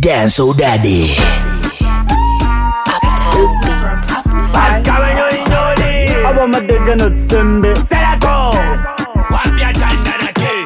Dance so daddy. Aba madega no tsembe Selako Wapia chanda na ke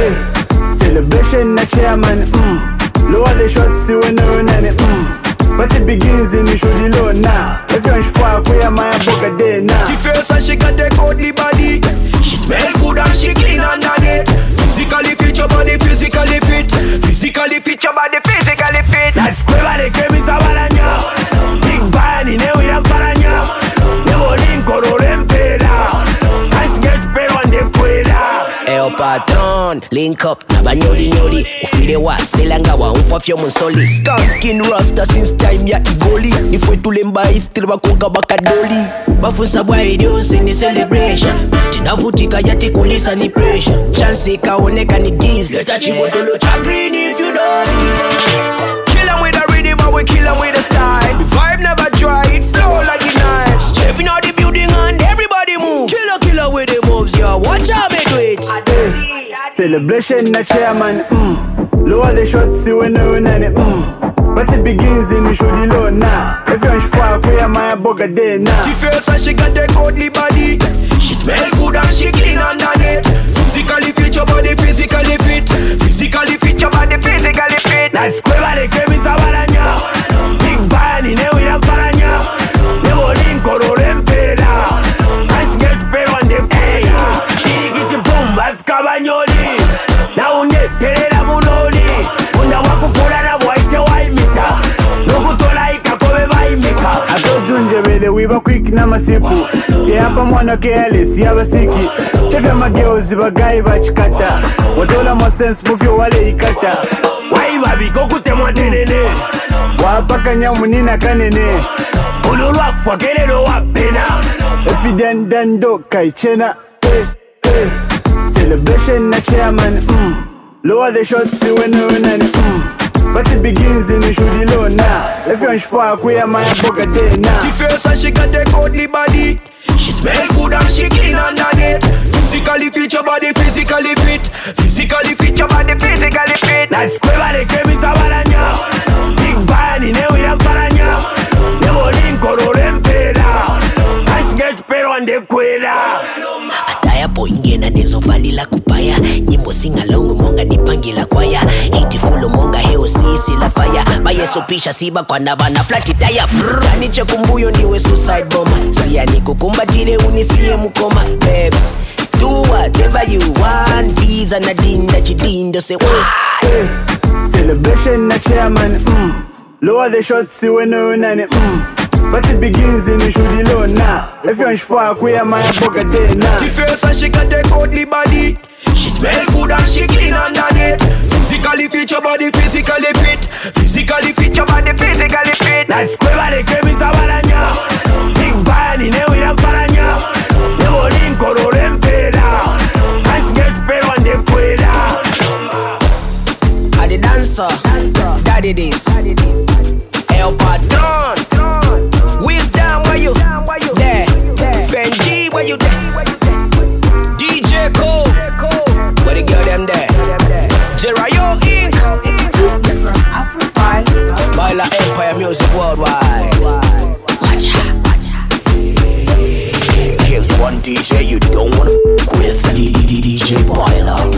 Celebration na chairman Lower the shots see when no nane But it begins in the show the low now If you're far kuya maya boka day now She feels like she got a godly body. She smell good and she clean underneath. Physically fit your body, physically fit. Physically fit your body, physically fit. That's quiver the kemi sabalanya Big bani ne wira paranya Nevo linkoro rempera Can't get paid on the kwela El patron, link up, nabanyoli nyoli. Ufide wa, selanga wa, unfafyo monsoli. Skanking rasta since time ya igoli. Nifwe tulemba istri bakoka bakadoli. Bafunsa bwa idionse ni celebration. Tinavutika yati kulisa ni pressure. Chance ikaoneka ni dizi. Leta chibotolo cha green if you know me. Kill 'em with a rhythm and we kill 'em with a style. The vibe never dry, it flow like it nice. Stepping out the building and everybody move. Killer with the moves, yo. Watch how me do it. Celebration na chairman Lower the shots see when no nane But it begins in the show the low now If you're far kuya maya boka day now She feels like she got a godly body. She smell good and she clean underneath. Physically fit your body, physically fit. Physically fit your body, physically fit. That's quiver the kemi sabalanya Big bani ne wira paranya Nevo linkoro rempera Can't get paid on the kwela Dirigiti boom bafika banyoli Na uneterera munoli Unda wakufura na bwaite waimita Nukutola ikakobe vaimika Atojunje vele wiba quick na masipu Yapa mwana careless yaba siki Chefya mageuzi bagayi bachikata Wadola mo sense mufyo wale ikata Waiba biko kutemwa tenene Wapaka nyamu nina kanene Ululwa kufwa kelelo wapena Efiden dando kaichena Celebration na chairman Lower the shots see when no nane But it begins in the show the low now If you're far kuya maya boka day now She feels like she got a godly body. She smell good and she clean underneath. Physically fit your body, physically fit. Physically fit your body, physically fit. That's quiver the kemi sabalanya Big bani ne wira paranya Nevo linkoro rempera Can't get paid on the kwela Ataya po ingena nezo valila kupaya. Nyimbo singalongo monga nipangila kwaya. Hiti fulo monga heo sisi la fire. Bayeso pisha siba kwa nabana flat tire. Kaniche kumbuyo niwe suicide bomber. Siya nikukumbatile unisiye mukoma. Babes, do whatever you want. Visa na dinda chidindo se what? Celebration na chairman Lower the shots see when no nane But it begins in the show the low now If you're far kuya maya boka day now She feels like she got a godly body. She smell good and she clean underneath. Physically fit your body, physically fit. Physically fit your body, physically fit. That's quiver the kemi sabalanya Big bani ne wira paranya Nevo linkoro rempera Can't get paid on the kwela I the dancer, daddy this. El patron, wisdom where you there? Fenji where you there? DJ Cole, where the girl them there? Jerayo Inc. Exclusive from Afro5. Baila Empire Music Worldwide. Watch out. Here's one DJ you don't wanna with DJ Baila.